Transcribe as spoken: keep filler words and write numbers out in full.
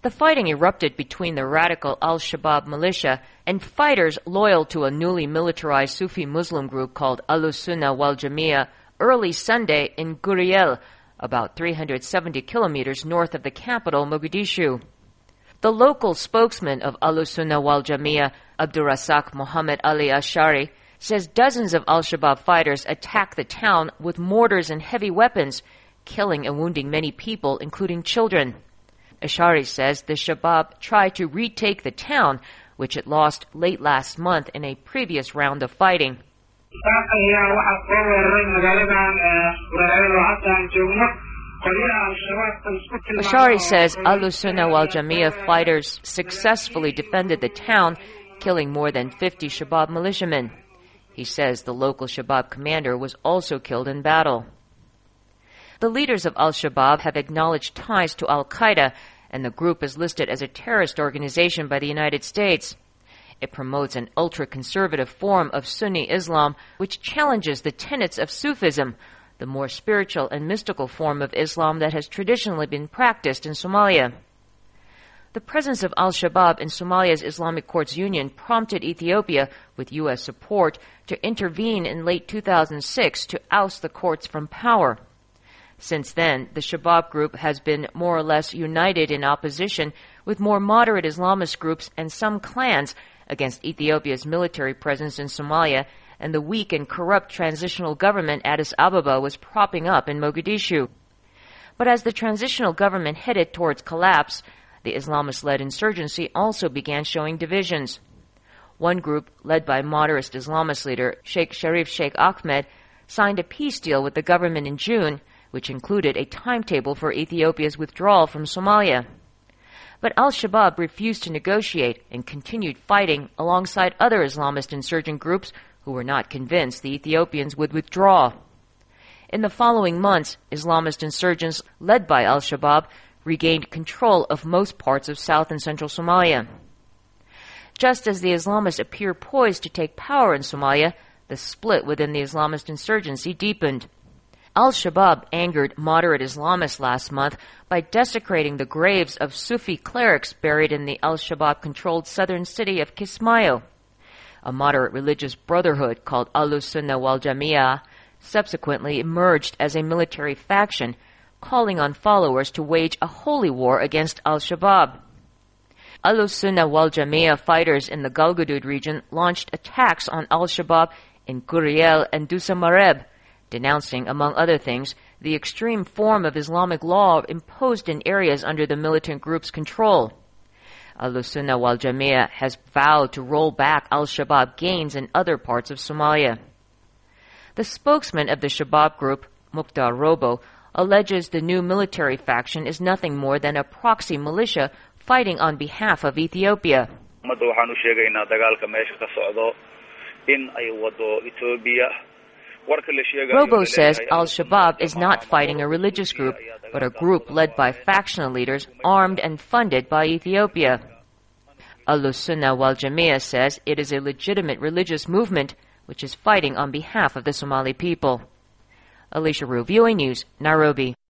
The fighting erupted between the radical Al-Shabaab militia and fighters loyal to a newly militarized Sufi Muslim group called Al-Sunnah wal Jamia early Sunday in Guriel, about three hundred seventy kilometers north of the capital, Mogadishu. The local spokesman of Al-Sunnah wal Jamia, Abdurrazzaq Mohammed Ali Ashari, says dozens of Al-Shabaab fighters attacked the town with mortars and heavy weapons, killing and wounding many people, including children. Ashari says the Shabaab tried to retake the town, which it lost late last month in a previous round of fighting. Ashari says Al-Sunnah wal Jamia fighters successfully defended the town, killing more than fifty Shabaab militiamen. He says the local Shabaab commander was also killed in battle. The leaders of Al-Shabaab have acknowledged ties to Al-Qaeda, and the group is listed as a terrorist organization by the United States. It promotes an ultra-conservative form of Sunni Islam which challenges the tenets of Sufism, the more spiritual and mystical form of Islam that has traditionally been practiced in Somalia. The presence of Al-Shabaab in Somalia's Islamic Courts Union prompted Ethiopia, with U S support, to intervene in late two thousand six to oust the courts from power. Since then, the Shabaab group has been more or less united in opposition with more moderate Islamist groups and some clans against Ethiopia's military presence in Somalia and the weak and corrupt transitional government Addis Ababa was propping up in Mogadishu. But as the transitional government headed towards collapse, the Islamist-led insurgency also began showing divisions. One group, led by moderate Islamist leader Sheikh Sharif Sheikh Ahmed, signed a peace deal with the government in June, which included a timetable for Ethiopia's withdrawal from Somalia. But Al-Shabaab refused to negotiate and continued fighting alongside other Islamist insurgent groups who were not convinced the Ethiopians would withdraw. In the following months, Islamist insurgents led by Al-Shabaab regained control of most parts of south and central Somalia. Just as the Islamists appear poised to take power in Somalia, the split within the Islamist insurgency deepened. Al-Shabaab angered moderate Islamists last month by desecrating the graves of Sufi clerics buried in the Al-Shabaab-controlled southern city of Kismayo. A moderate religious brotherhood called Al-Sunnah wal Jamia subsequently emerged as a military faction, calling on followers to wage a holy war against Al-Shabaab. Al-Sunnah wal Jamia fighters in the Galgaduud region launched attacks on Al-Shabaab in Guriel and Dusamareb, denouncing, among other things, the extreme form of Islamic law imposed in areas under the militant group's control. Al-Sunnah wal Jamia has vowed to roll back Al-Shabaab gains in other parts of Somalia. The spokesman of the Shabaab group, Mukhtar Robo, alleges the new military faction is nothing more than a proxy militia fighting on behalf of Ethiopia. Robo says Al-Shabaab is not fighting a religious group, but a group led by factional leaders armed and funded by Ethiopia. Al-Sunnah wal Jamia says it is a legitimate religious movement which is fighting on behalf of the Somali people. Alicia Rue, V O A News, Nairobi.